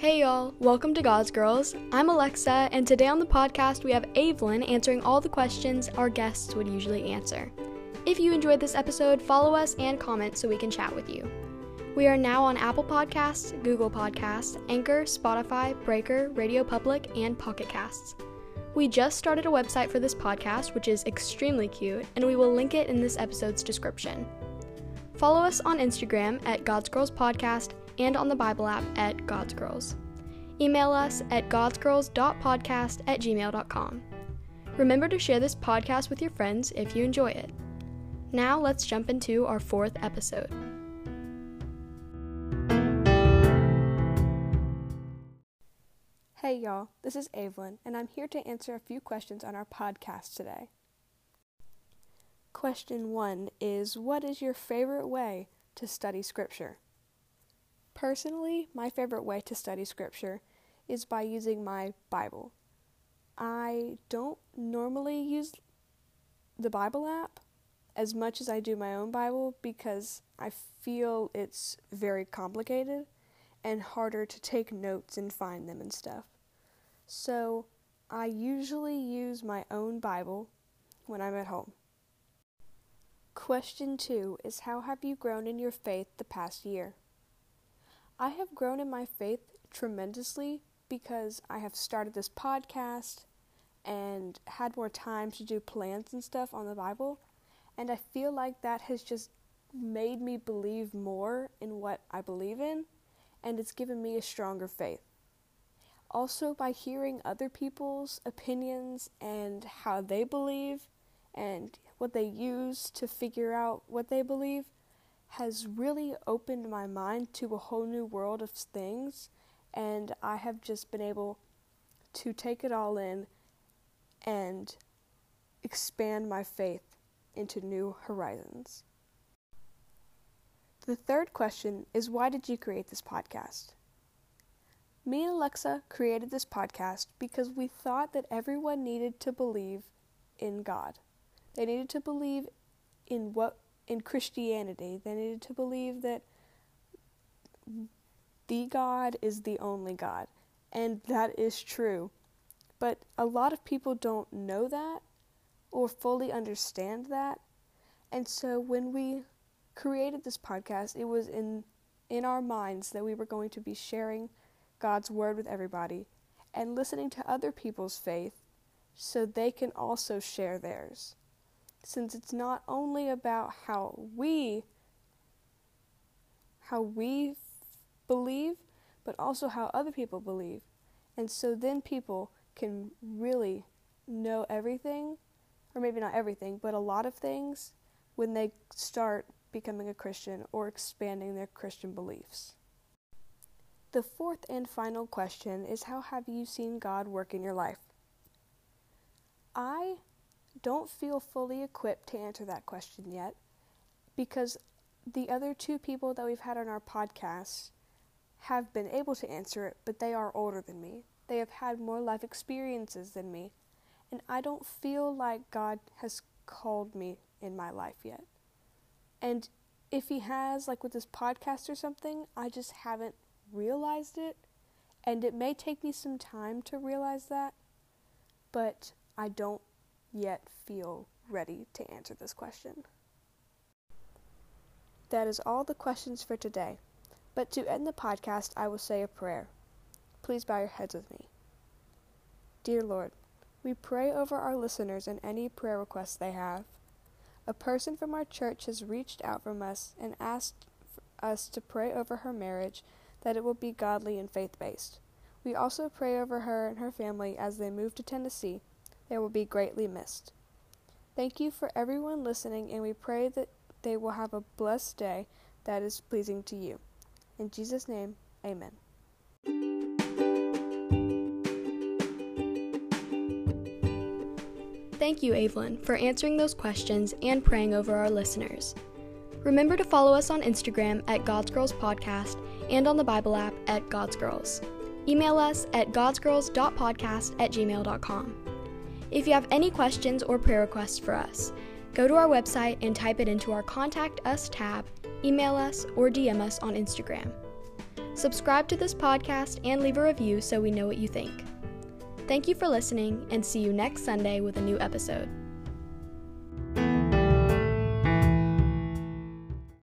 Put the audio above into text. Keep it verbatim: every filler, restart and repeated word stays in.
Hey y'all, welcome to God's Girls. I'm Alexa, and today on the podcast we have Evelyn answering all the questions our guests would usually answer. If you enjoyed this episode, follow us and comment so we can chat with you. We are now on Apple Podcasts, Google Podcasts, Anchor, Spotify, Breaker, Radio Public, and Pocket Casts. We just started a website for this podcast, which is extremely cute, and we will link it in this episode's description. Follow us on Instagram at God's Girls Podcast and on the Bible app at God's Girls. Email us at godsgirls dot podcast at gmail dot com. Remember to share this podcast with your friends if you enjoy it. Now let's jump into our fourth episode. Hey y'all, this is Evelyn, and I'm here to answer a few questions on our podcast today. Question one is, what is your favorite way to study Scripture? Personally, my favorite way to study Scripture is by using my Bible. I don't normally use the Bible app as much as I do my own Bible because I feel it's very complicated and harder to take notes and find them and stuff. So, I usually use my own Bible when I'm at home. Question two is, how have you grown in your faith the past year? I have grown in my faith tremendously because I have started this podcast and had more time to do plans and stuff on the Bible, and I feel like that has just made me believe more in what I believe in, and it's given me a stronger faith. Also, by hearing other people's opinions and how they believe and what they use to figure out what they believe has really opened my mind to a whole new world of things, and I have just been able to take it all in and expand my faith into new horizons. The third question is, why did you create this podcast? Me and Alexa created this podcast because we thought that everyone needed to believe in God. They needed to believe in what in Christianity. They needed to believe that the God is the only God, and that is true. But a lot of people don't know that or fully understand that, and so when we created this podcast, it was in in our minds that we were going to be sharing God's word with everybody and listening to other people's faith so they can also share theirs. Since it's not only about how we how we f- believe, but also how other people believe. And so then people can really know everything, or maybe not everything, but a lot of things when they start becoming a Christian or expanding their Christian beliefs. The fourth and final question is, how have you seen God work in your life? I don't feel fully equipped to answer that question yet because the other two people that we've had on our podcast have been able to answer it, but they are older than me. They have had more life experiences than me, and I don't feel like God has called me in my life yet. And if he has, like with this podcast or something, I just haven't realized it, and it may take me some time to realize that, but I don't yet feel ready to answer this question. That is all the questions for today, but to end the podcast, I will say a prayer. Please bow your heads with me. Dear Lord, we pray over our listeners and any prayer requests they have. A person from our church has reached out from us and asked us to pray over her marriage, that it will be godly and faith-based. We also pray over her and her family as they move to Tennessee. They will be greatly missed. Thank you for everyone listening, and we pray that they will have a blessed day that is pleasing to you. In Jesus' name, amen. Thank you, Evelyn, for answering those questions and praying over our listeners. Remember to follow us on Instagram at God's Girls Podcast and on the Bible app at God's Girls. Email us at godsgirls dot podcast at gmail dot com. If you have any questions or prayer requests for us, go to our website and type it into our Contact Us tab, email us, or D M us on Instagram. Subscribe to this podcast and leave a review so we know what you think. Thank you for listening, and see you next Sunday with a new episode.